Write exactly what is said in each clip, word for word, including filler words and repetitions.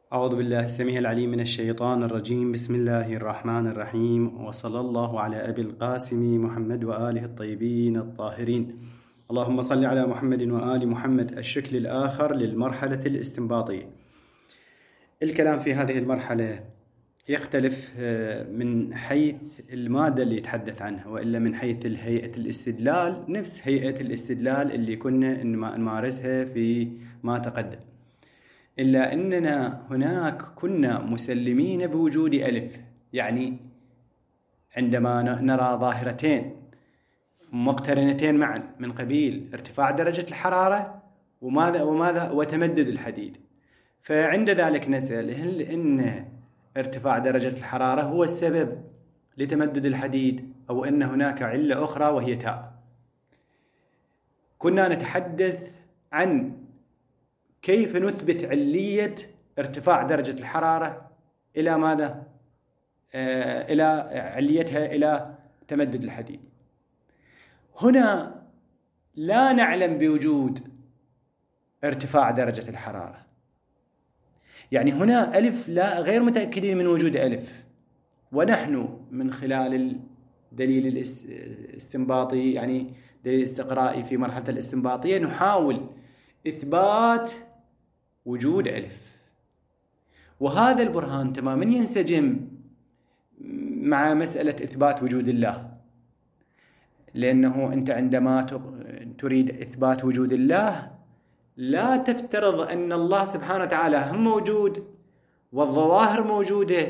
أعوذ بالله السميع العليم من الشيطان الرجيم. بسم الله الرحمن الرحيم، وصلى الله على أبي القاسم محمد وآله الطيبين الطاهرين. اللهم صل على محمد وآل محمد. الشكل الآخر للمرحلة الاستنباطية. الكلام في هذه المرحلة يختلف من حيث المادة اللي يتحدث عنها، وإلا من حيث هيئة الاستدلال نفس هيئة الاستدلال اللي كنا نمارسها في ما تقدم، إلا أننا هناك كنا مسلمين بوجود ألف. يعني عندما نرى ظاهرتين مقترنتين معا من قبيل ارتفاع درجة الحرارة وماذا وماذا وتمدد الحديد، فعند ذلك نسأل هل إن ارتفاع درجة الحرارة هو السبب لتمدد الحديد أو أن هناك علة أخرى وهي تاء. كنا نتحدث عن كيف نثبت علية ارتفاع درجة الحرارة إلى ماذا؟ آه إلى عليتها إلى تمدد الحديد. هنا لا نعلم بوجود ارتفاع درجة الحرارة، يعني هنا ألف لا غير متأكدين من وجود ألف، ونحن من خلال الدليل الاستنباطي يعني دليل استقرائي في مرحلة الاستنباطية نحاول إثبات وجود ألف، وهذا البرهان تماما ينسجم مع مسألة إثبات وجود الله، لأنه أنت عندما تريد إثبات وجود الله لا تفترض أن الله سبحانه وتعالى هم موجود والظواهر موجودة،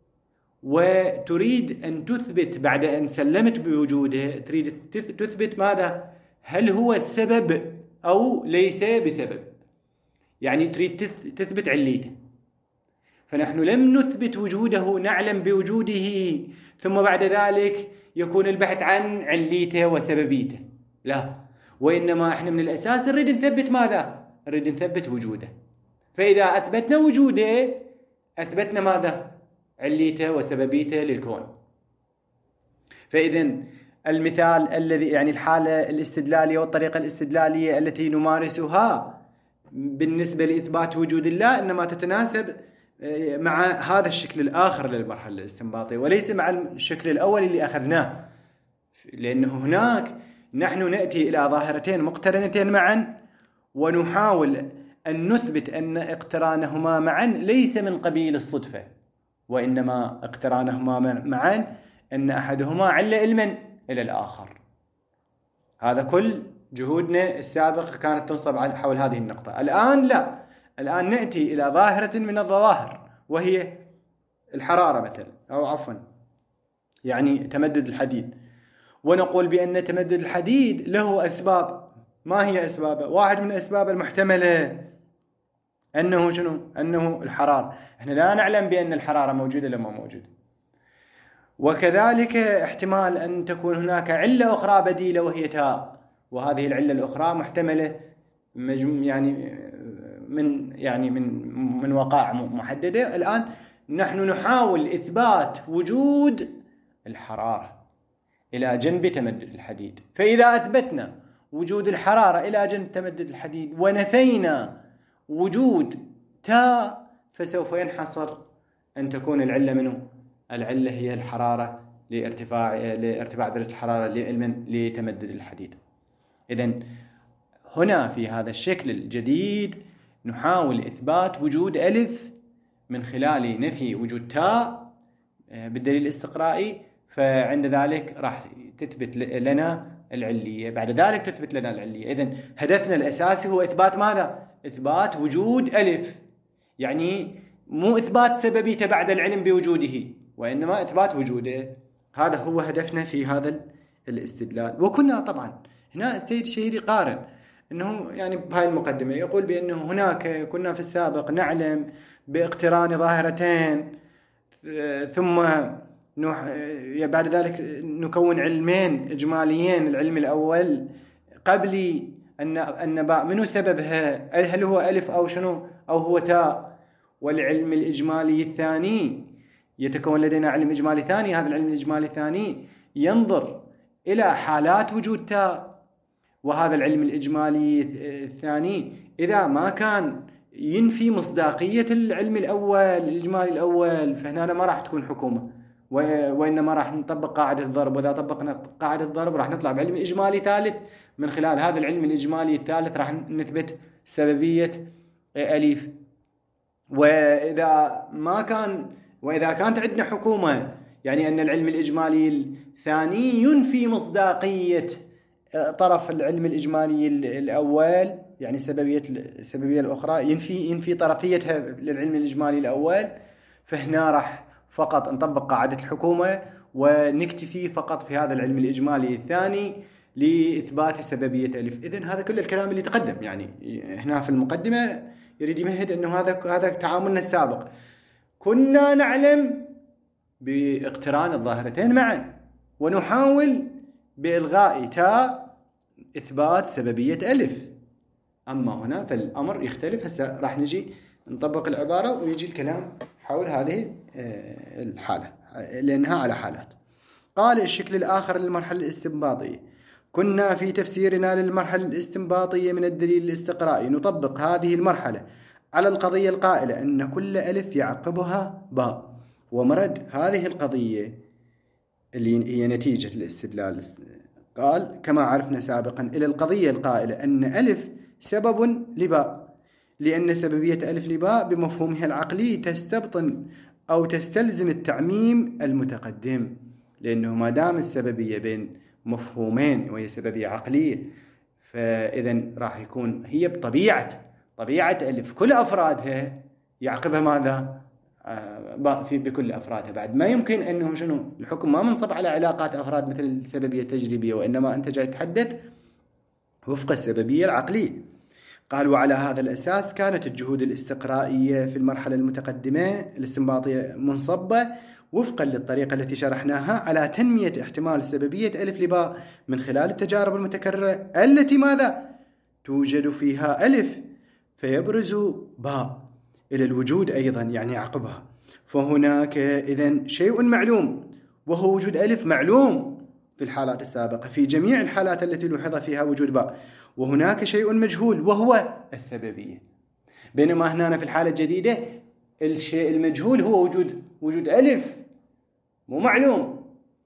وتريد أن تثبت بعد أن سلمت بوجوده تريد تثبت ماذا؟ هل هو السبب أو ليس بسبب، يعني تريد تثبت عليته. فنحن لم نثبت وجوده، نعلم بوجوده ثم بعد ذلك يكون البحث عن عليته وسببيته، لا، وإنما إحنا من الأساس نريد نثبت ماذا؟ نريد نثبت وجوده. فإذا أثبتنا وجوده أثبتنا ماذا؟ عليته وسببيته للكون. فإذن المثال الذي يعني الحالة الاستدلالية والطريقة الاستدلالية التي نمارسها بالنسبة لإثبات وجود الله إنما تتناسب مع هذا الشكل الآخر للمرحلة الاستنباطية وليس مع الشكل الأول اللي أخذناه، لأنه هناك نحن نأتي إلى ظاهرتين مقترنتين معا ونحاول أن نثبت أن اقترانهما معا ليس من قبيل الصدفة، وإنما اقترانهما معا أن أحدهما علة علما إلى الآخر. هذا كل جهودنا السابقة كانت تنصب حول هذه النقطة. الآن لا، الآن نأتي إلى ظاهرة من الظواهر وهي الحرارة مثلا، أو عفوا يعني تمدد الحديد، ونقول بأن تمدد الحديد له أسباب. ما هي أسبابه؟ واحد من الأسباب المحتملة أنه شنو؟ أنه الحرارة. إحنا لا نعلم بأن الحرارة موجودة لما موجودة، وكذلك احتمال أن تكون هناك علة أخرى بديلة وهي تاء، وهذه العلة الأخرى محتملة يعني من يعني من من وقائع محددة. الآن نحن نحاول إثبات وجود الحرارة إلى جنب تمدد الحديد، فإذا أثبتنا وجود الحرارة إلى جنب تمدد الحديد ونفينا وجود تاء فسوف ينحصر أن تكون العلة منه العلة هي الحرارة لارتفاع لارتفاع درجة الحرارة لتمدد الحديد. إذن هنا في هذا الشكل الجديد نحاول إثبات وجود ألف من خلال نفي وجود تاء بالدليل الاستقرائي، فعند ذلك راح تثبت لنا العلية، بعد ذلك تثبت لنا العلية. إذن هدفنا الأساسي هو إثبات ماذا؟ إثبات وجود ألف، يعني مو إثبات سببيته بعد العلم بوجوده، وإنما إثبات وجوده. هذا هو هدفنا في هذا الاستدلال. وكنا طبعا هنا السيد الشهيري قارن أنه يعني بهاي المقدمة يقول بأنه هناك كنا في السابق نعلم باقتران ظاهرتين ثم بعد ذلك نكون علمين إجماليين. العلم الأول قبل أن النباء منه سببها، هل هو ألف أو شنو أو هو تاء، والعلم الإجمالي الثاني يتكون لدينا علم إجمالي ثاني. هذا العلم الإجمالي الثاني ينظر إلى حالات وجود تاء، وهذا العلم الإجمالي الثاني إذا ما كان ينفي مصداقية العلم الأول الإجمالي الأول، فهنا أنا ما راح تكون حكومة، وإنما راح نطبق قاعدة الضرب، وإذا طبقنا قاعدة الضرب راح نطلع بعلم إجمالي ثالث. من خلال هذا العلم الإجمالي الثالث راح نثبت سببية ألف. وإذا ما كان وإذا كانت عندنا حكومة، يعني أن العلم الإجمالي الثاني ينفي مصداقية طرف العلم الإجمالي الأول، يعني سببية السببية الأخرى ينفي ينفي طرفيتها للعلم الإجمالي الأول، فهنا راح فقط نطبق قاعدة الحكومة ونكتفي فقط في هذا العلم الإجمالي الثاني لإثبات سببية ألف. إذن هذا كل الكلام اللي تقدم، يعني هنا في المقدمة يريد يمهد أنه هذا هذا تعاملنا السابق. كنا نعلم باقتران الظاهرتين معا، ونحاول بإلغاء تاء إثبات سببية ألف. أما هنا فالأمر يختلف. هسه راح نجي نطبق العبارة ويجي الكلام حول هذه الحالة لأنها على حالات. قال الشكل الآخر للمرحلة الاستنباطية: كنا في تفسيرنا للمرحلة الاستنباطية من الدليل الاستقرائي نطبق هذه المرحلة على القضية القائلة أن كل ألف يعقبها باء. ومرد هذه القضية اللي هي نتيجة الاستدلال قال كما عرفنا سابقا إلى القضية القائلة أن ألف سبب لباء، لأن سببية ألف لباء بمفهومها العقلي تستبطن أو تستلزم التعميم المتقدم، لأنه ما دام السببية بين مفهومين وهي سببية عقلية، فإذا راح يكون هي بطبيعة طبيعة ألف كل أفرادها يعقبها ماذا؟ آه في بكل أفرادها. بعد ما يمكن أنه شنو الحكم ما منصب على علاقات أفراد مثل السببية التجريبية، وإنما أنت جاي تحدث وفق السببية العقلية. قال وعلى هذا الأساس كانت الجهود الاستقرائية في المرحلة المتقدمة الاستنباطية منصبة وفقا للطريقة التي شرحناها على تنمية احتمال سببية ألف لباء من خلال التجارب المتكررة التي ماذا؟ توجد فيها ألف فيبرز باء إلى الوجود أيضا، يعني يعقبها. فهناك إذن شيء معلوم وهو وجود ألف معلوم في الحالات السابقة في جميع الحالات التي لوحظ فيها وجود باء، وهناك شيء مجهول وهو السببية. بينما هنا في الحالة الجديدة الشيء المجهول هو وجود وجود ألف مو معلوم.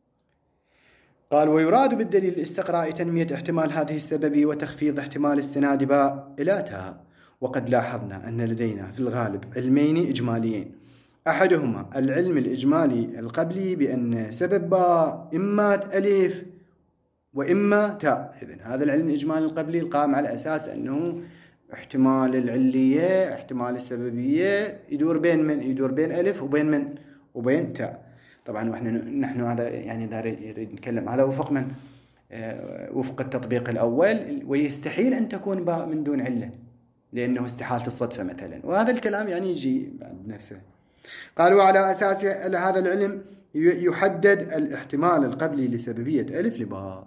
قال ويراد بالدليل الاستقرائي تنمية احتمال هذه السببية وتخفيض احتمال استناد باء إلى تاء. وقد لاحظنا أن لدينا في الغالب علمين إجماليين: أحدهما العلم الإجمالي القبلي بأن سبب باء إما ألف وإما تاء. إذن هذا العلم الإجمالي القبلي القائم على أساس أنه احتمال العلية احتمال السببية يدور بين من يدور بين ألف وبين من وبين تاء. طبعا واحنا نحن هذا يعني نريد نتكلم هذا وفق من وفق التطبيق الأول، ويستحيل أن تكون باء من دون علة لأنه استحالة الصدفة مثلا، وهذا الكلام يعني يجي بعد نفسه. قالوا على أساس هذا العلم يحدد الاحتمال القبلي لسببية ألف لباء.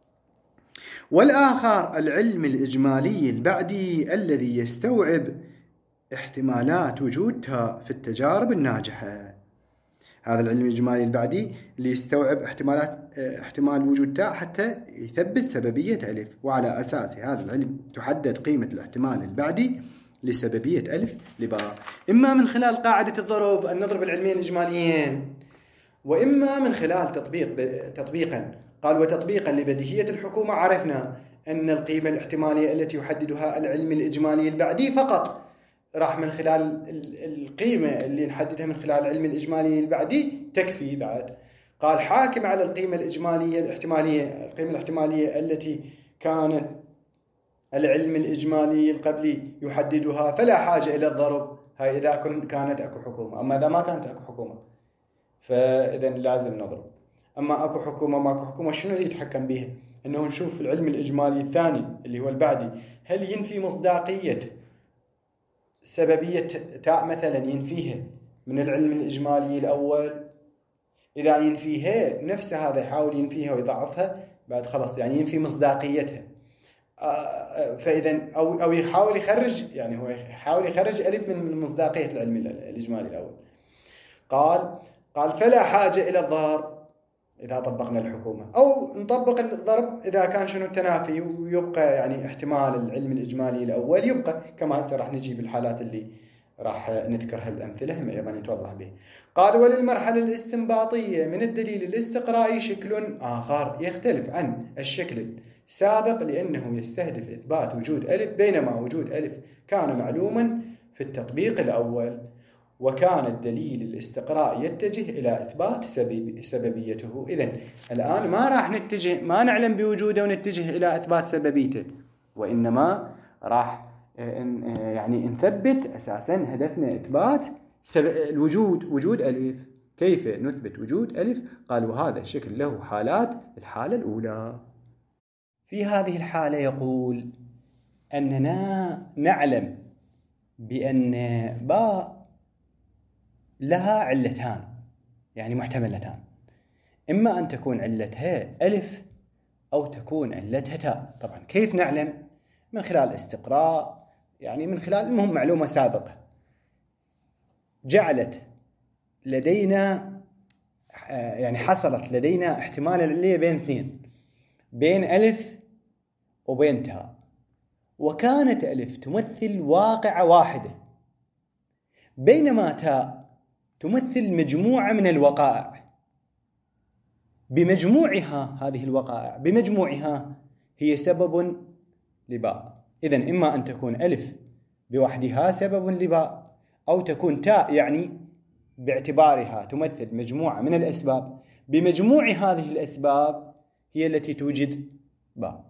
والآخر العلم الإجمالي البعدي الذي يستوعب احتمالات وجود تاء في التجارب الناجحة. هذا العلم الإجمالي البعدي اللي يستوعب احتمالات احتمال وجود تاء حتى يثبت سببية ألف، وعلى أساس هذا العلم تحدد قيمة الاحتمال البعدي لسببية ألف لباء، إما من خلال قاعدة الضرب أن نضرب العلمين الإجماليين، وإما من خلال تطبيق تطبيقا. قال وتطبيقا لبديهية الحكومة عرفنا أن القيمة الاحتمالية التي يحددها العلم الإجمالي البعدي فقط راح من خلال القيمة اللي نحددها من خلال العلم الإجمالي البعدي تكفي. بعد قال حاكم على القيمة الإجمالية الاحتمالية القيمة الاحتمالية التي كانت العلم الإجمالي القبلي يحددها، فلا حاجة إلى الضرب. هاي إذا كانت أكو حكومة. أما إذا ما كانت أكو حكومة فإذا لازم نضرب. أما أكو حكومة ما أكو حكومة شنو اللي يتحكم بها؟ أنه نشوف العلم الإجمالي الثاني اللي هو البعدي هل ينفي مصداقية سببية تاء مثلا ينفيها من العلم الإجمالي الأول. إذا ينفيها نفس هذا يحاول ينفيها ويضعفها بعد خلاص يعني ينفي مصداقيتها. فإذا أو أو يحاول يخرج يعني هو يحاول يخرج ألف من مصداقية العلم الإجمالي الأول. قال قال فلا حاجة إلى الضرب. إذا طبقنا الحكومة، أو نطبق الضرب إذا كان شنو التنافي، ويبقى يعني احتمال العلم الإجمالي الأول يبقى كما هسه راح نجي بالحالات اللي راح نذكر هالأمثلة هم أيضا يتوضح به. قال وللمرحلة الاستنباطية من الدليل الاستقرائي شكل آخر يختلف عن الشكل السابق لأنه يستهدف إثبات وجود ألف، بينما وجود ألف كان معلوما في التطبيق الأول، وكان الدليل الاستقرائي يتجه إلى إثبات سبب سببيته. إذن الآن ما راح نتجه، ما نعلم بوجوده ونتجه إلى إثبات سببيته، وإنما راح يعني نثبت أساسا هدفنا إثبات الوجود، وجود ألف. كيف نثبت وجود ألف؟ قال وهذا الشكل له حالات. الحالة الأولى في هذه الحالة يقول أننا نعلم بأن باء لها علتان يعني محتملتان، إما أن تكون علتها ألف أو تكون علتها تاء. طبعا كيف نعلم؟ من خلال استقراء، يعني من خلال المهم معلومة سابقة جعلت لدينا يعني حصلت لدينا احتمال العلية بين اثنين، بين ألف وبين تاء، وكانت ألف تمثل واقعة واحدة بينما تاء تمثل مجموعة من الوقائع. بمجموعها هذه الوقائع بمجموعها هي سبب لباء. إذن إما أن تكون ألف بوحدها سبب لباء، أو تكون تاء يعني باعتبارها تمثل مجموعة من الأسباب، بمجموع هذه الأسباب هي التي توجد باء.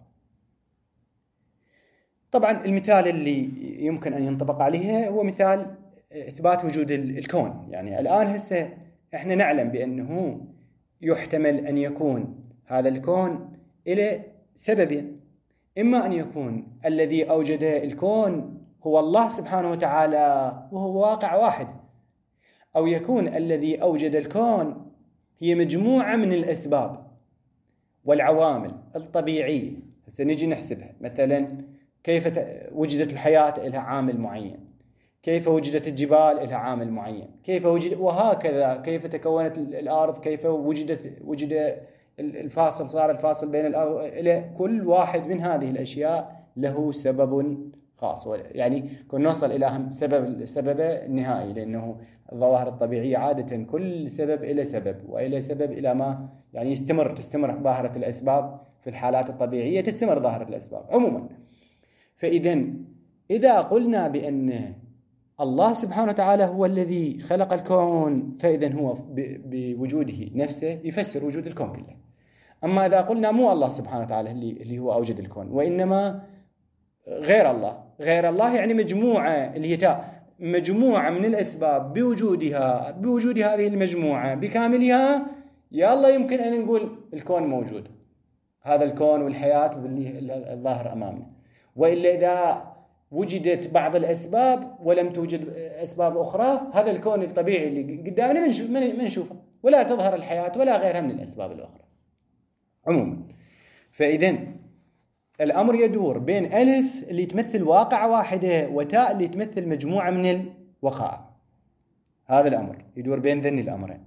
طبعا المثال اللي يمكن أن ينطبق عليه هو مثال إثبات وجود الكون. يعني الآن هسه إحنا نعلم بأنه يحتمل أن يكون هذا الكون إلى سببين، إما أن يكون الذي أوجد الكون هو الله سبحانه وتعالى وهو واقع واحد، أو يكون الذي أوجد الكون هي مجموعة من الأسباب والعوامل الطبيعية. سنجي نحسبها، مثلا كيف وجدت الحياة لها عامل معين، كيف وجدت الجبال لها عامل معين، كيف وجد، وهكذا كيف تكونت الأرض، كيف وجدت وجد الفاصل، صار الفاصل بين الأرض. إلى كل واحد من هذه الأشياء له سبب خاص، يعني كنا نوصل إلى سبب السبب النهائي، لأنه الظواهر الطبيعية عادة كل سبب إلى سبب، وإلى سبب إلى ما يعني يستمر تستمر ظاهرة الأسباب. في الحالات الطبيعية تستمر ظاهرة الأسباب عموما. فإذا إذا قلنا بأن الله سبحانه وتعالى هو الذي خلق الكون، فإذا هو بوجوده نفسه يفسر وجود الكون كله. أما إذا قلنا مو الله سبحانه وتعالى اللي هو أوجد الكون، وإنما غير الله، غير الله يعني مجموعة اللي هي تاء، مجموعة من الأسباب بوجودها بوجود هذه المجموعة بكاملها، يا الله يمكن أن نقول الكون موجود، هذا الكون والحياة الظاهر أمامنا. وإلا إذا وجدت بعض الأسباب ولم توجد أسباب أخرى، هذا الكون الطبيعي اللي قدامنا ما نشوفه، ولا تظهر الحياة ولا غيرها من الأسباب الأخرى عموما. فإذن الأمر يدور بين ألف اللي تمثل واقعة واحدة وتاء اللي تمثل مجموعة من الوقائع. هذا الأمر يدور بين ذن الأمرين.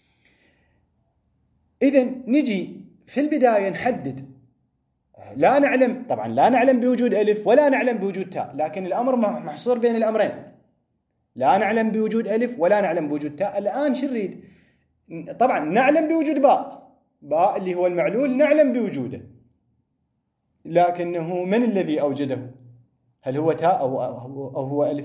إذن نجي في البداية نحدد، لا نعلم طبعا لا نعلم بوجود ألف ولا نعلم بوجود تاء، لكن الأمر محصور بين الأمرين، لا نعلم بوجود ألف ولا نعلم بوجود تاء. الآن شو نريد؟ طبعا نعلم بوجود باء، باء اللي هو المعلول نعلم بوجوده، لكنه من الذي أوجده؟ هل هو تاء أو, أو هو ألف؟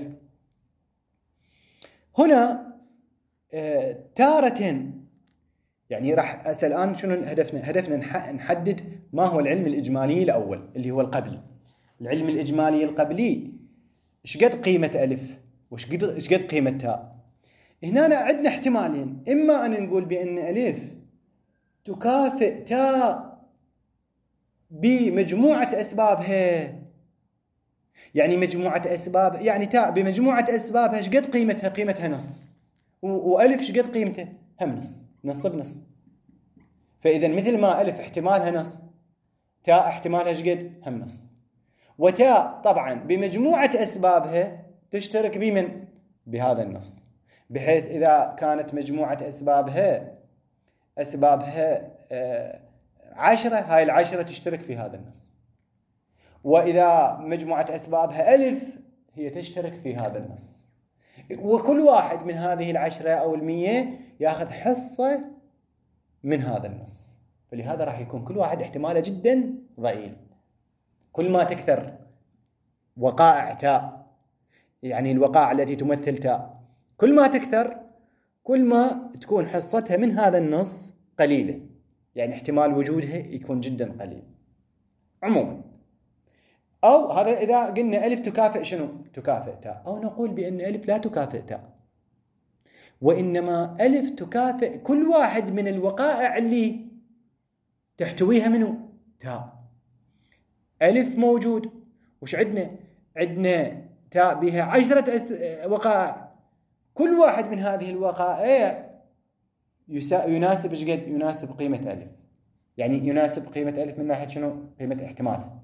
هنا آه تارة يعني راح أسأل الآن شنو هدفنا؟ هدفنا نحدد ما هو العلم الإجمالي الأول اللي هو القبلي. العلم الإجمالي القبلي إيش قد قيمة ألف وإيش قد إيش قد قيمة تاء؟ هنا عندنا احتمالين، إما أن نقول بأن ألف تكافئ تاء بمجموعة أسبابها، يعني مجموعة أسباب يعني تاء بمجموعة أسبابها إيش قد قيمتها؟ قيمتها نص، وألف إيش قد قيمته؟ هم نص، نص بنص. فإذا مثل ما ألف احتمالها نص، تاء احتمالها إيش قد؟ هم نص. وتاء طبعا بمجموعة أسبابها تشترك بمن؟ بهذا النص، بحيث إذا كانت مجموعة أسبابها أسبابها عشرة، هاي العشرة تشترك في هذا النص. وإذا مجموعة أسبابها ألف هي تشترك في هذا النص. وكل واحد من هذه العشرة أو المية يأخذ حصة من هذا النص. فلهذا راح يكون كل واحد احتماله جدا ضئيل. كل ما تكثر وقائع تاء، يعني الوقائع التي تمثل تاء، كل ما تكثر كل ما تكون حصتها من هذا النص قليلة، يعني احتمال وجودها يكون جدا قليل عموما. أو هذا إذا قلنا ألف تكافئ شنو؟ تكافئ تاء. أو نقول بأن ألف لا تكافئ تاء، وإنما ألف تكافئ كل واحد من الوقائع اللي تحتويها منه تاء. ألف موجود، وش عندنا؟ عندنا تاء بها عشرة وقائع، كل واحد من هذه الوقائع يناسب ايش قد؟ يناسب قيمة ألف، يعني يناسب قيمة ألف من ناحية شنو؟ قيمة احتمالها.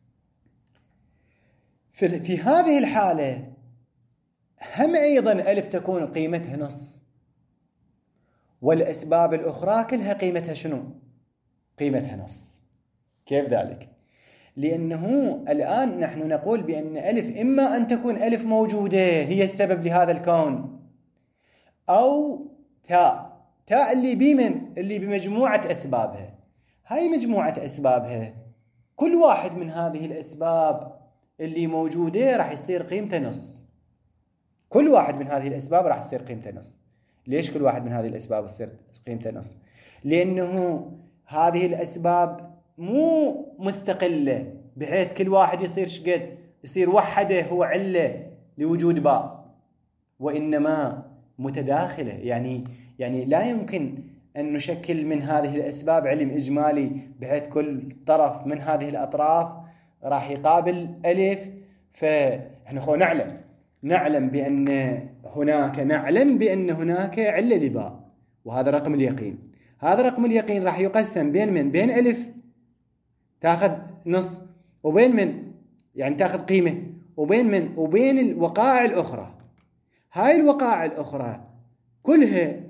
في, في هذه الحالة هم أيضا ألف تكون قيمتها نص، والأسباب الأخرى كلها قيمتها شنو؟ قيمتها نص. كيف ذلك؟ لأنه الآن نحن نقول بأن ألف إما أن تكون ألف موجودة هي السبب لهذا الكون، أو تاء، تاء اللي بمن؟ اللي بمجموعة أسبابها. هاي مجموعة أسبابها كل واحد من هذه الأسباب اللي موجودة راح يصير قيمته نص. كل واحد من هذه الأسباب راح يصير قيمته نص. ليش كل واحد من هذه الأسباب يصير قيمته نص؟ لأنه هذه الأسباب مو مستقلة بحيث كل واحد يصير شقد يصير وحده هو علة لوجود باء، وإنما متداخلة. يعني يعني لا يمكن أن نشكل من هذه الأسباب علم إجمالي بحيث كل طرف من هذه الأطراف راح يقابل ألف. فإحنا خو نعلم نعلم بأن هناك نعلم بأن هناك علة لباء، وهذا رقم اليقين. هذا رقم اليقين راح يقسم بين من؟ بين ألف تأخذ نص، وبين من؟ يعني تأخذ قيمة، وبين من؟ وبين الوقائع الأخرى. هاي الوقائع الأخرى كلها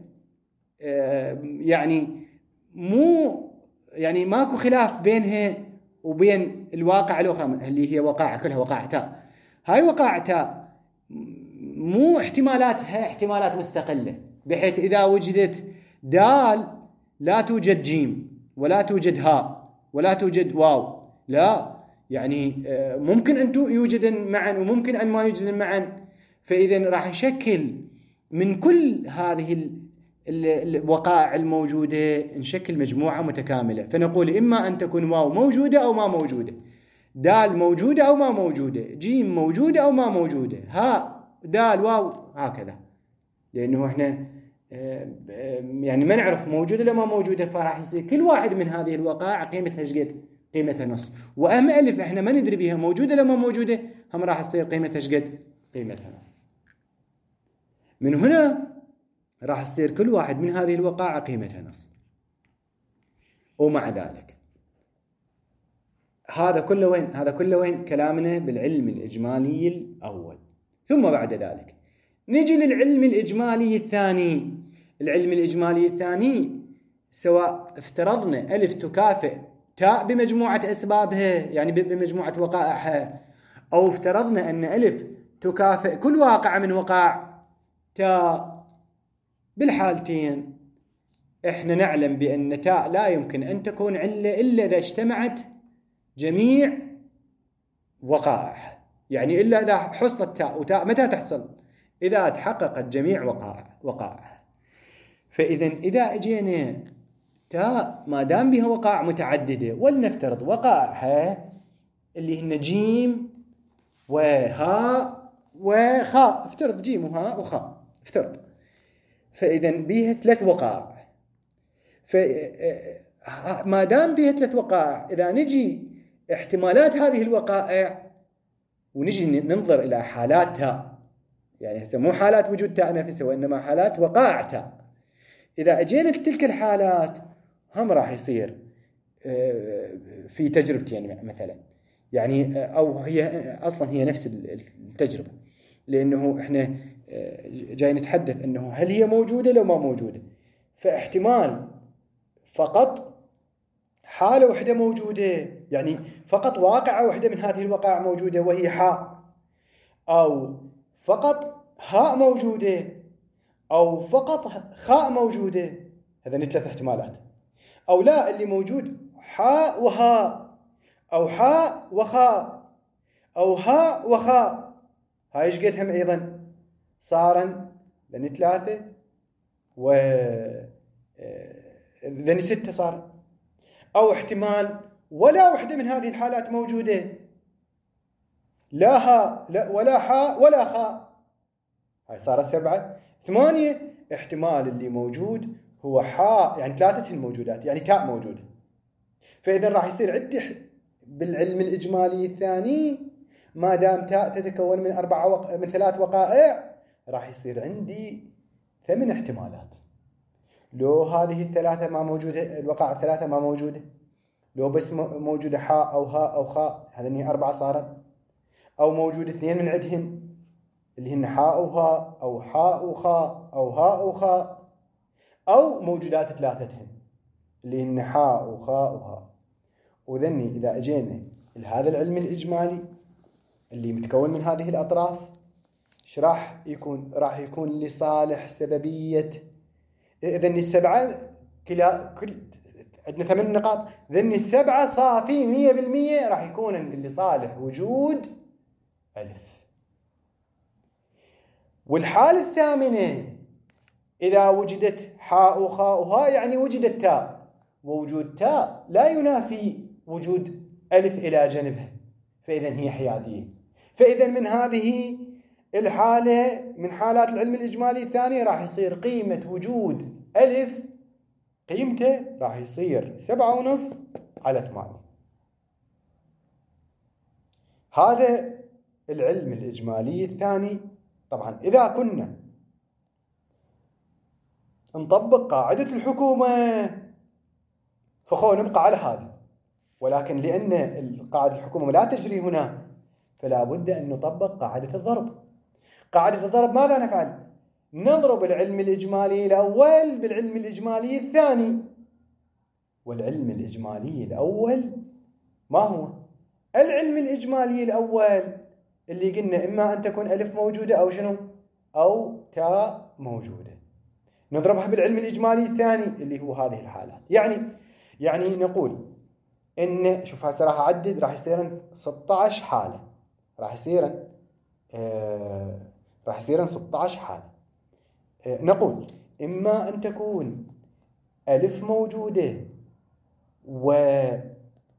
يعني مو يعني ماكو خلاف بينها وبين الواقع الأخرى اللي هي وقائع كلها وقائع تاء. هاي وقائع تاء مو احتمالاتها احتمالات مستقلة، بحيث إذا وجدت دال لا توجد جيم ولا توجد هاء ولا توجد واو، لا، يعني ممكن أن يوجدن معا وممكن أن ما يوجدن معا. فإذا راح نشكل من كل هذه الوقائع الموجودة نشكل مجموعة متكاملة، فنقول إما أن تكون واو موجودة أو ما موجودة، دال موجودة أو ما موجودة، جيم موجودة أو ما موجودة، ها دال واو هكذا. لأنه إحنا يعني ما نعرف موجودة ولا ما موجودة، فراح يصير كل واحد من هذه الوقائع قيمتها شقد؟ قيمتها نص. وأهم ألف إحنا ما ندري بها موجودة ولا ما موجودة، هم راح تصير قيمتها شقد؟ قيمتها نص. من هنا راح تصير كل واحد من هذه الوقائع قيمتها نص. ومع ذلك هذا كله وين؟ هذا كله وين؟ كلامنا بالعلم الإجمالي الأول. ثم بعد ذلك نجي للعلم الإجمالي الثاني. العلم الإجمالي الثاني سواء افترضنا ألف تكافئ تاء بمجموعة أسبابها يعني بمجموعة وقائعها، أو افترضنا أن ألف تكافئ كل واقع من وقائع تاء، بالحالتين احنا نعلم بأن تاء لا يمكن أن تكون علة إلا إذا اجتمعت جميع وقائعها، يعني إلا إذا حصلت تاء. وتاء متى تحصل؟ إذا تحققت جميع وقائع وقائعها. فإذا إذا اجينا تاء ما دام بها وقائع متعددة، ولنفترض وقائعها اللي هن جيم وهاء وخاء، افترض جيم وهاء وخاء افترض، فإذا بها ثلاث وقائع. فما دام بها ثلاث وقائع، إذا نجي احتمالات هذه الوقائع ونجي ننظر إلى حالات تاء، يعني هسه مو حالات وجود تاء نفسها وإنما حالات وقائع تاء، إذا أجينا تلك الحالات هم راح يصير في تجربتين يعني مثلا، يعني أو هي أصلا هي نفس التجربة، لأنه إحنا جاي نتحدث أنه هل هي موجودة لو ما موجودة. فاحتمال فقط حالة وحدة موجودة، يعني فقط واقعة وحدة من هذه الوقائع موجودة وهي حاء، أو فقط هاء موجودة، أو فقط خاء موجودة. هذين ثلاث احتمالات. أو لا، اللي موجود حاء وهاء، أو حاء وخاء، أو هاء وخاء. هاي ايش قد هم أيضا صارا ذني ثلاثة و ذني ستة صار. أو احتمال ولا وحدة من هذه الحالات موجودة، لا هاء لا ولا حاء ولا خاء. هاي صارت سبعة. ثمانية، احتمال اللي موجود هو حاء، يعني ثلاثة الموجودات، يعني تاء موجودة. فإذا راح يصير عندي بالعلم الإجمالي الثاني ما دام تاء تتكون من أربعة وق... من ثلاث وقائع، راح يصير عندي ثمان احتمالات. لو هذه الثلاثة ما موجودة، الوقائع الثلاثة ما موجودة، لو بس موجودة حاء أو هاء أو خاء، هذني أربعة صارت. أو موجود اثنين من عندهن اللي هن حاء وهاء، أو حاء وخاء، أو هاء وخاء. أو موجودات ثلاثتهن اللي هن حاء وخاء وهاء. وذني إذا أجينا لهذا العلم الإجمالي اللي متكون من هذه الأطراف، إيش راح يكون؟ راح يكون لصالح سببية. ذني السبعة كلا كل عندنا ثمان نقاط، ذني السبعة صافي مية بالمية راح يكون لصالح وجود ألف. والحالة الثامنة إذا وجدت حاء وخاء وهاء، يعني وجدت تاء، ووجود تاء لا ينافي وجود ألف إلى جانبها، فإذا هي حيادية. فإذا من هذه الحالة من حالات العلم الإجمالي الثاني راح يصير قيمة وجود ألف، قيمته راح يصير سبعة ونص على ثمانية. هذا العلم الإجمالي الثاني. طبعا إذا كنا نطبق قاعدة الحكومة فخو نبقى على هذا، ولكن لأن القاعدة الحكومة لا تجري هنا فلا بد أن نطبق قاعدة الضرب. قاعدة الضرب ماذا نفعل؟ نضرب العلم الإجمالي الأول بالعلم الإجمالي الثاني. والعلم الإجمالي الأول ما هو؟ العلم الإجمالي الأول اللي قلنا إما أن تكون ألف موجودة أو شنو؟ أو تاء موجودة. نضربها بالعلم الإجمالي الثاني اللي هو هذه الحالات. يعني يعني نقول إن شوف هسه راح أعدد، راح يصير ستة عشر حالة، راح يصير آه راح يصير ستة عشر حالة. آه نقول إما أن تكون ألف موجودة وحاء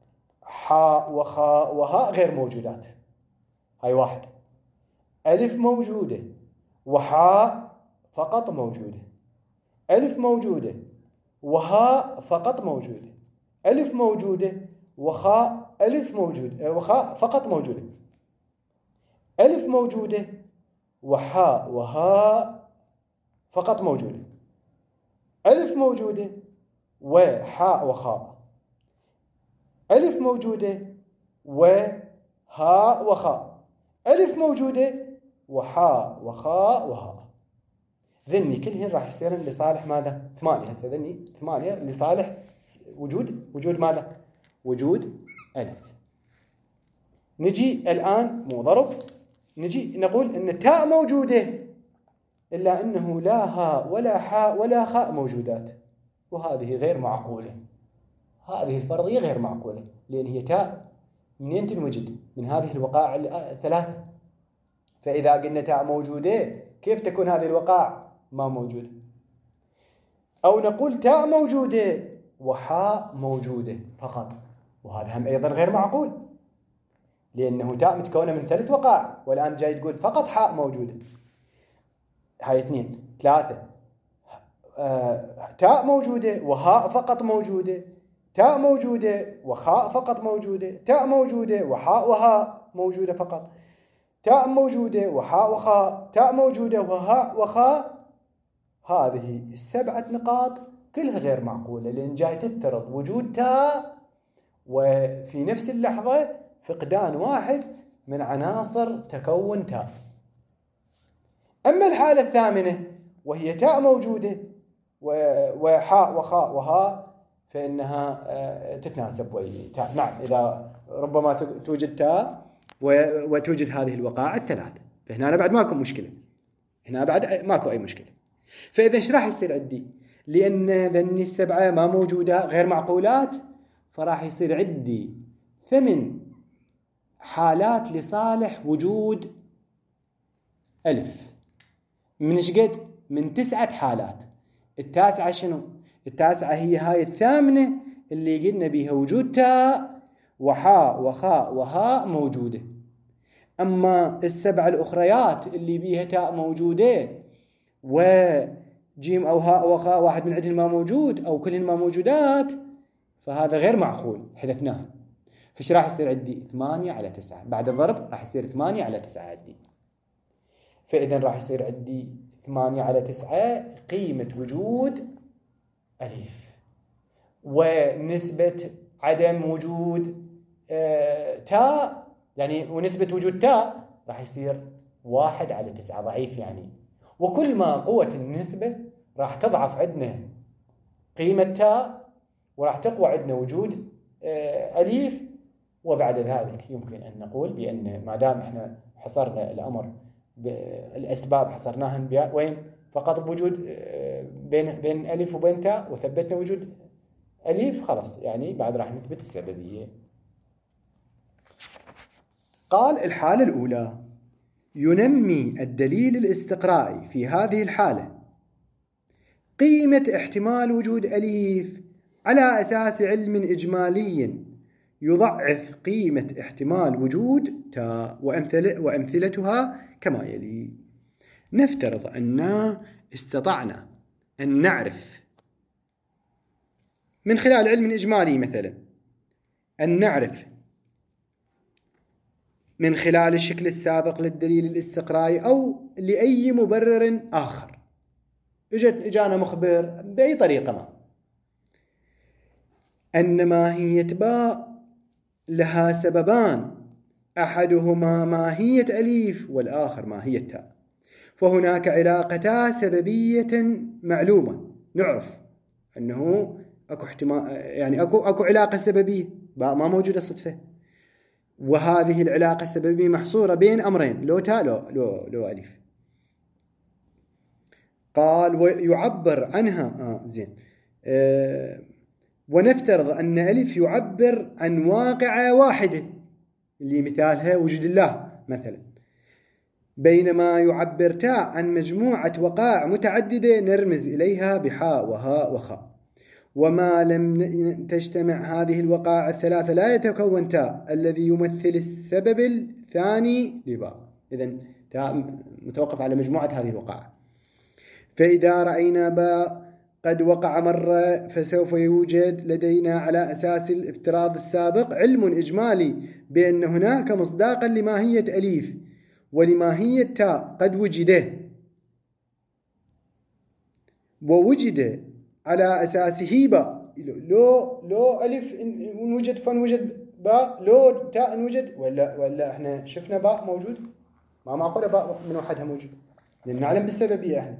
وخاء وهاء غير موجودات، هاي واحد. ألف موجودة وحاء فقط موجودة. ألف موجودة وهاء فقط موجودة. ألف موجودة وخاء ألف موجودة وخاء فقط موجودة. ألف موجودة وحاء وهاء فقط موجودة. ألف موجودة وحاء وخاء. ألف موجودة وهاء وخاء. ألف موجودة وحاء وخاء وهاء. ذني كلهن راح يصيرن لصالح ماذا؟ ثمانية. هسه ذني ثمانية لصالح وجود وجود ماذا؟ وجود ألف. نجي الآن مو ضرب، نجي نقول إن تاء موجودة إلا أنه لا هاء ولا حاء ولا خاء موجودات، وهذه غير معقولة. هذه الفرضية غير معقولة، لأن هي تاء منين تنوجد؟ من هذه الوقائع الثلاثة. فإذا قلنا تاء موجودة كيف تكون هذه الوقائع ما موجودة؟ أو نقول تاء موجودة وحاء موجودة فقط، وهذا هم أيضا غير معقول، لأنه تاء متكونة من ثلاث وقائع، والآن جاي تقول فقط حاء موجودة. هاي اثنين. ثلاثة، آه تاء موجودة وهاء فقط موجودة. تاء موجودة وخاء فقط موجودة. تاء موجودة وحاء وهاء موجودة فقط. تاء موجودة وحاء وخاء. تاء موجودة وهاء وخاء. هذه السبعة نقاط كلها غير معقولة، لأن جاي تفترض وجود تاء وفي نفس اللحظة فقدان واحد من عناصر تكون تاء. أما الحالة الثامنة وهي تاء موجودة وحاء وخاء وهاء، فإنها تتناسب ويا تاء. نعم، إذا ربما توجد تاء وتوجد هذه الوقائع الثلاثة، فهنا أنا بعد ماكو مشكلة، هنا بعد ماكو أي مشكلة. فإذا إيش راح يصير عندي؟ لأن ذني السبعة ما موجودة، غير معقولات، فراح يصير عندي ثمن حالات لصالح وجود ألف. من إيش قد؟ من تسعة حالات. التاسعة شنو؟ التاسعة هي هاي الثامنة اللي قلنا بيها وجود تاء وحاء وخاء وهاء موجودة. أما السبعة الأخريات اللي بيها تاء موجودة وجيم أو هاء وخاء واحد من عندهم ما موجود أو كلهن ما موجودات، فهذا غير معقول، حذفناه. فش راح يصير عندي؟ ثمانية على تسعة. بعد الضرب راح يصير ثمانية على تسعة عندي. فإذا راح يصير عندي ثمانية على تسعة قيمة وجود ألف، ونسبة عدم وجود آه تاء، يعني ونسبة وجود تاء راح يصير واحد على تسعة، ضعيف يعني. وكل ما قوة النسبة راح تضعف عندنا قيمة تاء، وراح تقوى عندنا وجود آه ألف. وبعد ذلك يمكن أن نقول بأن ما دام إحنا حصرنا الأمر بالأسباب، حصرناهن وين؟ فقط بوجود بين بين ألف وبين تاء، وثبتنا وجود ألف، خلاص يعني بعد راح نثبت السببية. قال الحالة الأولى: ينمي الدليل الاستقرائي في هذه الحالة قيمة احتمال وجود ألف على أساس علم إجمالي يضعف قيمة احتمال وجود تاء، وأمثلة وأمثلتها كما يلي. نفترض أن استطعنا أن نعرف من خلال علم إجمالي، مثلا أن نعرف من خلال الشكل السابق للدليل الاستقرائي أو لأي مبرر آخر، إجت إجانا مخبر بأي طريقة ما، أن ماهية باء لها سببان، أحدهما ماهية ألف والآخر ماهية تاء، فهناك علاقتا سببية معلومة، نعرف أنه أكو احتمال، يعني أكو أكو علاقة سببية باء ما موجودة صدفة، وهذه العلاقة السببية محصورة بين أمرين، لو تاء لو لو لو ألف. قال ويعبر عنها آه زين آه ونفترض أن ألف يعبر عن واقعة واحدة اللي مثالها وجود الله مثلا، بينما يعبر تاء عن مجموعة وقائع متعددة نرمز إليها بحاء وهاء وخاء. وما لم تجتمع هذه الوقائع الثلاثة لا يتكون تاء الذي يمثل السبب الثاني لباء. إذن تاء متوقف على مجموعة هذه الوقائع. فإذا رأينا باء قد وقع مرة فسوف يوجد لدينا على أساس الافتراض السابق علم إجمالي بأن هناك مصداقا لماهية أليف ولماهية تاء قد وجده، ووجد على أساسه باء. لو لو ألف إن وجد فنوجد باء، لو تاء إن وجد، ولا ولا إحنا شفنا باء موجود؟ ما معقولة باء من وحدها موجود، لأن نعلم بالسببية إحنا.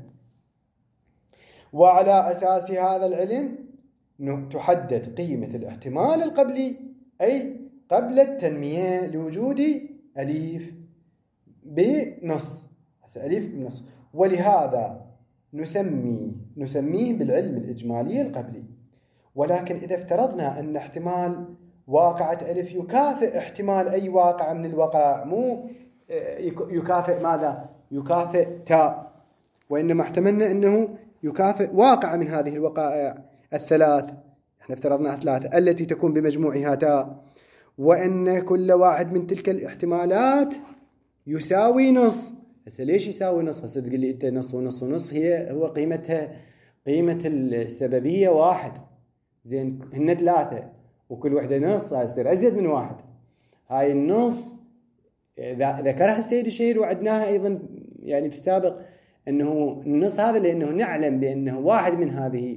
وعلى أساس هذا العلم تحدد قيمة الاحتمال القبلي، أي قبل التنمية لوجود أليف بنص، أليف بنص. ولهذا نسمي نسميه بالعلم الإجمالي القبلي. ولكن إذا افترضنا أن احتمال واقعة ألف يكافئ احتمال أي واقع من الوقائع، مو يكافئ ماذا؟ يكافئ تاء، وإنما احتملنا أنه يكافئ واقع من هذه الوقائع الثلاث، احنا افترضناها ثلاثة التي تكون بمجموعها تاء، وأن كل واحد من تلك الاحتمالات يساوي نص. هسه ليش يساوي نص؟ هسه تقول لي انت نص ونص ونص، هي هو قيمتها قيمة السببية واحد، زين هن ثلاثة وكل واحدة نص، هيصير أزيد من واحد. هاي النص ذكرها السيد الشهير وعدناها أيضا يعني في السابق، أنه النص هذا لأنه نعلم بأنه واحد من هذه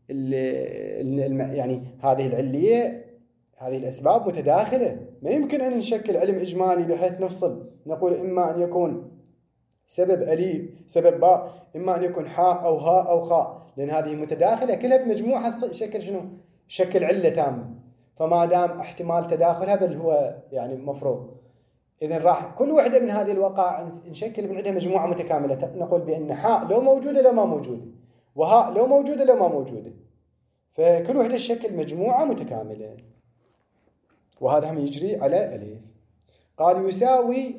يعني هذه العلية، هذه الأسباب متداخلة، ما يمكن أن نشكل علم إجمالي بحيث نفصل نقول إما أن يكون سبب أليف سبب باء، إما أن يكون حاء أو هاء أو خاء، لأن هذه متداخلة كلها بمجموعة شكل شنو؟ شكل علة تامة، فما دام احتمال تداخلها بل هو يعني مفروض، إذن راح كل واحدة من هذه الوقائع نشكل من عندها مجموعة متكاملة، نقول بأن حاء لو موجودة لو ما موجودة، وهاء لو موجودة لو ما موجودة، فكل واحدة تشكل مجموعة متكاملة، وهذا هم يجري على ألف. قال يساوي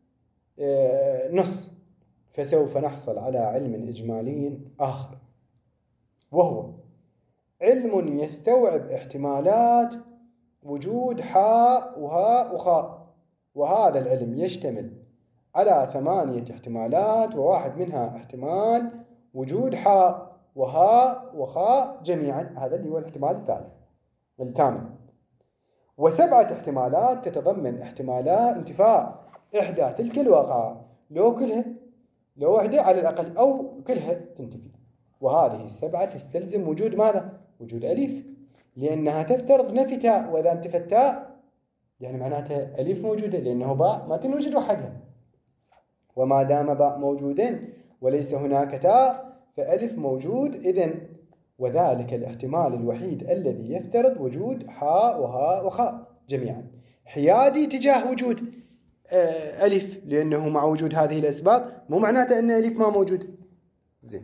نص، فسوف نحصل على علم إجمالي آخر، وهو علم يستوعب احتمالات وجود حاء وهاء وخاء، وهذا العلم يشتمل على ثمانية احتمالات، وواحد منها احتمال وجود حاء وهاء وخاء جميعا، هذا اللي هو الاحتمال الثالث الثامن، وسبعة احتمالات تتضمن احتمالات انتفاء إحدى تلك الوقائع، لو كلها لو واحدة على الأقل أو كلها تنتفي، وهذه السبعة تستلزم وجود ماذا؟ وجود ألف، لأنها تفترض نفي تاء، وإذا انتفت تاء يعني معناتها ألف موجودة، لأنه باء ما تنوجد وحدها، وما دام باء موجودين وليس هناك تاء فألف موجود، إذن وذلك الاحتمال الوحيد الذي يفترض وجود حاء وهاء وخاء جميعا حيادي تجاه وجود ألف، لأنه مع وجود هذه الأسباب مو معناته أن ألف ما موجود. زين،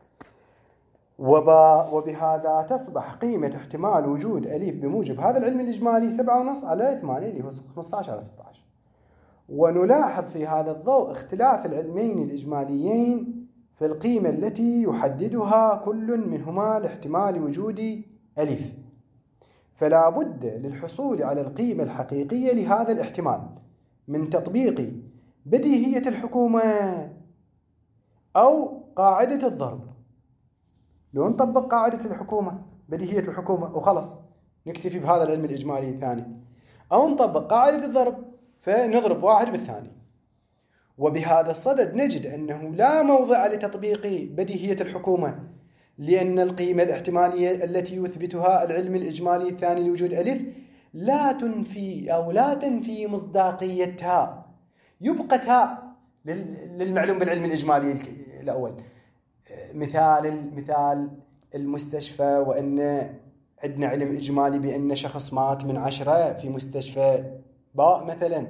وبهذا تصبح قيمة احتمال وجود ألف بموجب هذا العلم الإجمالي سبعة ونص على ثمانية، اللي هو خمسة عشر على ستة عشر. ونلاحظ في هذا الضوء اختلاف العلمين الإجماليين في القيمة التي يحددها كل منهما لاحتمال وجود ألف، فلا بد للحصول على القيمة الحقيقية لهذا الاحتمال من تطبيق بديهية الحكومة أو قاعدة الضرب. لو نطبق قاعدة الحكومة بديهية الحكومة وخلص نكتفي بهذا العلم الإجمالي الثاني، أو نطبق قاعدة الضرب فنضرب واحد بالثاني. وبهذا الصدد نجد أنه لا موضع لتطبيق بديهية الحكومة، لأن القيمة الاحتمالية التي يثبتها العلم الإجمالي الثاني لوجود ألف لا تنفي أو لا تنفي مصداقيتها، يبقى تاء للمعلوم بالعلم الإجمالي الأول. مثال مثال المستشفى، وأن عندنا علم إجمالي بأن شخص مات من عشرة في مستشفى باء مثلا،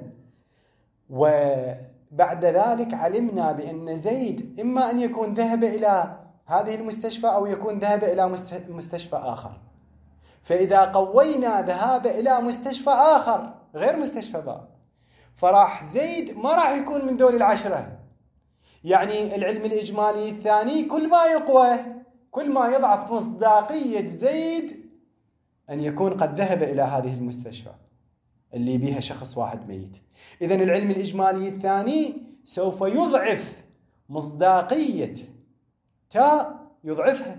وبعد ذلك علمنا بأن زيد إما أن يكون ذهب إلى هذه المستشفى أو يكون ذهب إلى مستشفى آخر، فإذا قوينا ذهاب إلى مستشفى آخر غير مستشفى باء فراح زيد ما راح يكون من دول العشرة. يعني العلم الإجمالي الثاني كل ما يقوى كل ما يضعف مصداقية زيد أن يكون قد ذهب إلى هذه المستشفى اللي بيها شخص واحد ميت. إذن العلم الإجمالي الثاني سوف يضعف مصداقية تاء، يضعفها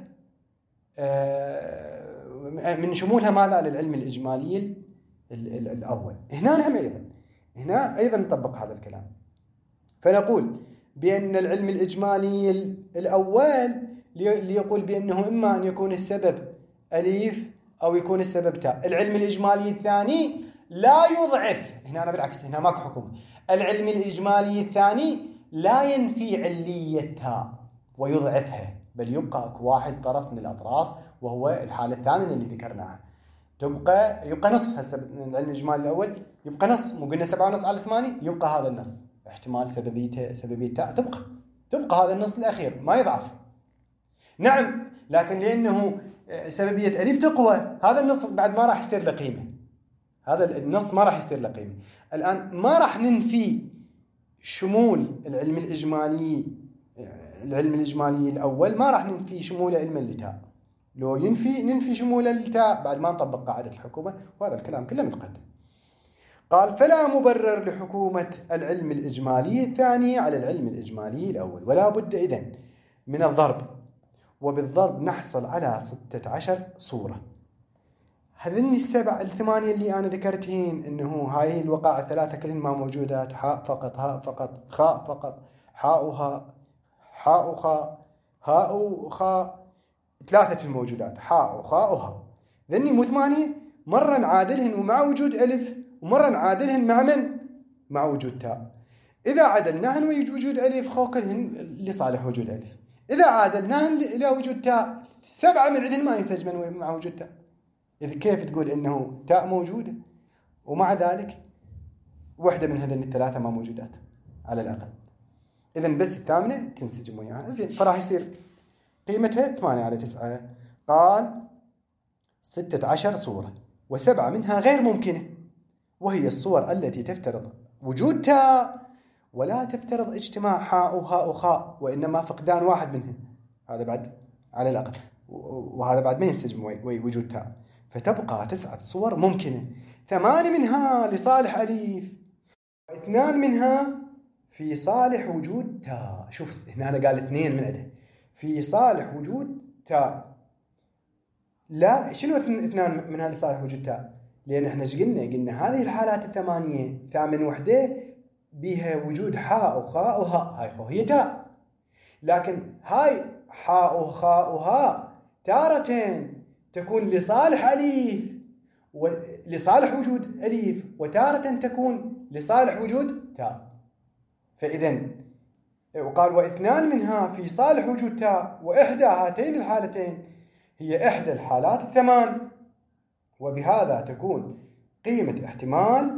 من شمولها ماذا للعلم الإجمالي الأول. هنا نعم أيضا هنا أيضا نطبق هذا الكلام، فنقول بأن العلم الإجمالي الأول ليقول بأنه إما أن يكون السبب أليف أو يكون السبب تاء. العلم الإجمالي الثاني لا يضعف، هنا أنا بالعكس هنا ماكو حكم. العلم الإجمالي الثاني لا ينفي علية تاء ويضعفها، بل يبقى واحد طرف من الأطراف وهو الحالة الثامنة اللي ذكرناها، تبقى يبقى نص. هسه العلم الإجمالي الأول يبقى نص، مو قلنا سبعة ونص على ثمانية، يبقى هذا النص احتمال سببيته سببية تاء تبقى تبقى هذا النص الأخير ما يضعف. نعم، لكن لأنه سببية ألف تقوى هذا النص بعد ما راح يصير له قيمة، هذا النص ما راح يصير له قيمة. الآن ما راح ننفي شمول العلم الإجمالي العلم الإجمالي الأول، ما راح ننفي شموله علما لتاء، لو ينفي ننفي شموله لتاء بعد ما نطبق قاعدة الحكومة، وهذا الكلام كله متقدم. قال فلا مبرر لحكومة العلم الإجمالي الثاني على العلم الإجمالي الأول، ولا بد إذن من الضرب، وبالضرب نحصل على ستة عشر صورة. هذين السبع الثمانية اللي أنا ذكرتهن إنه هاي الوقائع الثلاثة كلهن ما موجودات، حاء فقط هاء فقط خاء فقط، حاء وهاء حاء وخاء هاء وخاء، ثلاثة الموجودات حاء وخاء وهاء. ذني مو ثمانية، مرة نعادلهن ومع وجود ألف، ومرة نعادلهن مع من؟ مع وجود تاء. إذا عادلناهن وجود ألف خو كلهن لصالح وجود ألف، إذا عادلناهن إلى وجود تاء سبعة من عندهن ما ينسجمن مع وجود تاء. إذا كيف تقول إنه تاء موجودة ومع ذلك واحدة من هذين الثلاثة ما موجودات على الأقل؟ إذن بس الثامنة تنسجم وياها. زين، فراح يصير قيمتها ثمانية على تسعة. قال ستة عشر صورة وسبعة منها غير ممكنة، وهي الصور التي تفترض وجود تاء ولا تفترض اجتماع حاء وهاء وخاء، وإنما فقدان واحد منها. هذا بعد على الأقل، وهذا بعد ما ينسجم وجود تاء. فتبقى تسعة صور ممكنة، ثمان منها لصالح أليف، واثنان منها في صالح وجود تاء. شوف هنا أنا قال اثنين من عده في صالح وجود تاء. لا، شنو اثنان منها لصالح وجود تاء؟ لأن احنا ايش قلنا؟ قلنا هذه الحالات الثمانية ثامن وحدة بها وجود حاء وخاء وهاء، هاي خو هي تاء. لكن هاي حاء وخاء وهاء تارة تكون لصالح أليف ولصالح وجود أليف، وتارة تكون لصالح وجود تاء. فإذن وقال واثنان منها في صالح وجود تاء، وإحدى هاتين الحالتين هي إحدى الحالات الثمان. وبهذا تكون قيمة احتمال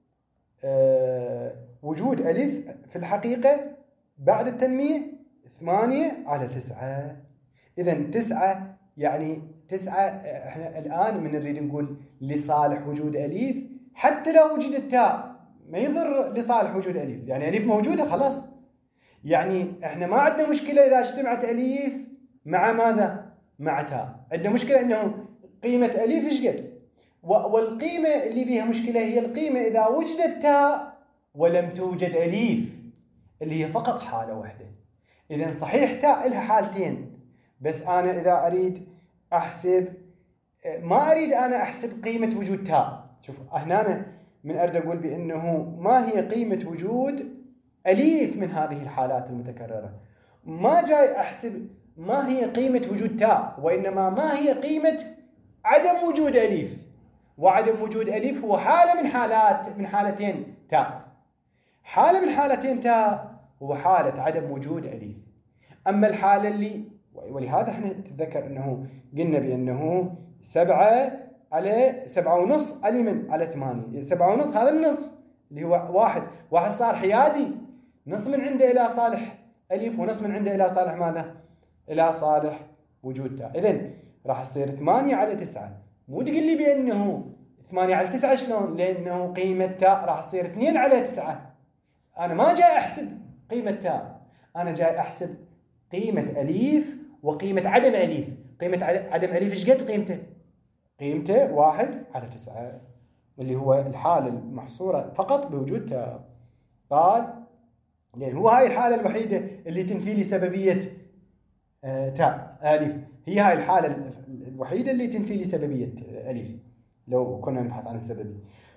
أه وجود ألف في الحقيقة بعد التنمية ثمانية على تسعة. إذن تسعة يعني تسعة، احنا الآن من نريد نقول لصالح وجود ألف، حتى لو وجد التاء ما يضر لصالح وجود ألف، يعني ألف موجودة خلاص. يعني احنا ما عندنا مشكلة إذا اجتمعت ألف مع ماذا؟ مع تاء. عندنا مشكلة إنه قيمة ألف إيش قد، والقيمة اللي بيها مشكلة هي القيمة إذا وجدت تاء ولم توجد ألف، اللي هي فقط حالة واحدة. إذن صحيح تاء لها حالتين، بس أنا إذا أريد أحسب، ما أريد أنا أحسب قيمة وجود تاء. شوف هنا أنا من أريد أقول بأنه ما هي قيمة وجود ألف من هذه الحالات المتكررة. ما جاي أحسب ما هي قيمة وجود تاء، وإنما ما هي قيمة عدم وجود ألف. وعدم وجود ألف هو حالة من حالات من حالتين تاء. حالة من حالتين تاء هو حالة عدم وجود ألف. أما الحالة اللي، ولهذا احنا تتذكر أنه قلنا بأنه سبعة على سبعة ونص على من على ثمانية، سبعة ونص هذا النص اللي هو واحد واحد صار حيادي، نص من عنده إلى صالح ألف ونص من عنده إلى صالح ماذا؟ إلى صالح وجود تاء. إذن راح تصير ثمانية على تسعة. مو تقول لي بأنه ثمانية على تسعة شلون؟ لأنه قيمة تاء راح تصير اثنين على تسعة. أنا ما جاي أحسب قيمة تاء، أنا جاي أحسب قيمة أليف وقيمة عدم أليف. قيمة عدم أليف إيش قد قيمته؟ قيمته واحد على تسعة، اللي هو الحالة المحصورة فقط بوجود تاء. قال لأن هو هاي الحالة الوحيدة اللي تنفي لي سببية آه تاء أليف، هي هاي الحالة الوحيدة اللي تنفي لي سببية أليف لو كنا نبحث عن السببية.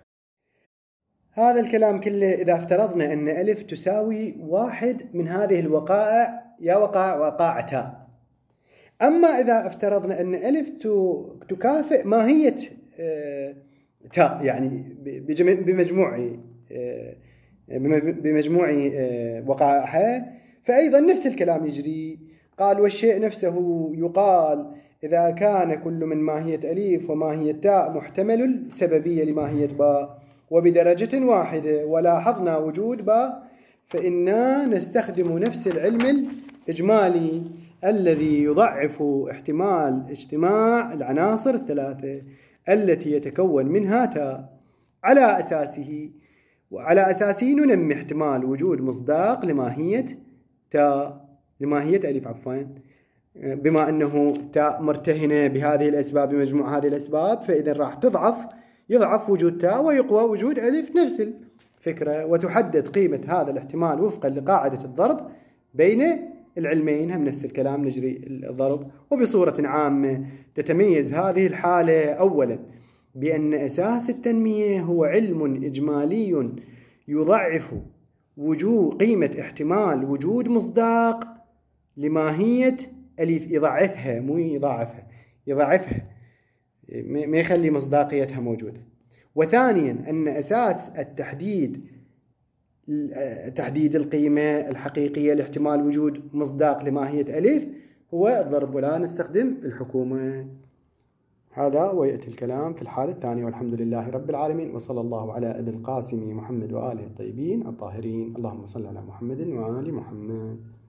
هذا الكلام كله إذا افترضنا أن ألف تساوي واحد من هذه الوقائع، يا وقائع وقائع تاء. أما إذا افترضنا أن ألف تكافئ ماهية تاء، يعني بمجموع بمجموع وقائعها، فأيضا نفس الكلام يجري. قال والشيء نفسه يقال إذا كان كل من ماهية ألف وماهية تاء محتمل السببية لماهية باء وبدرجة واحدة ولاحظنا وجود باء، فإننا نستخدم نفس العلم الإجمالي الذي يضعف احتمال اجتماع العناصر الثلاثة التي يتكون منها تاء، على أساسه وعلى أساسه ننمي احتمال وجود مصداق لماهية تاء لماهية ألف عفوا، بما أنه تاء مرتهنة بهذه الأسباب بمجموع هذه الأسباب، فإذا راح تضعف يضعف وجود تاء ويقوى وجود ألف. نفس الفكرة. وتحدد قيمة هذا الاحتمال وفقا لقاعدة الضرب بين العلمين، هم نفس الكلام نجري الضرب. وبصورة عامة تتميز هذه الحالة أولا بأن أساس التنمية هو علم إجمالي يضعف وجود قيمة احتمال وجود مصداق لماهية ألف، يضعفها مو يضاعفها، يضعفها ما يخلي مصداقيتها موجودة. وثانيا أن أساس التحديد تحديد القيمة الحقيقية لاحتمال وجود مصداق لماهية ألف هو الضرب، ولا نستخدم الحكومة. هذا ويأتي الكلام في الحالة الثانية. والحمد لله رب العالمين، وصلى الله على أبي القاسم محمد وآله الطيبين الطاهرين. اللهم صل على محمد وآل محمد.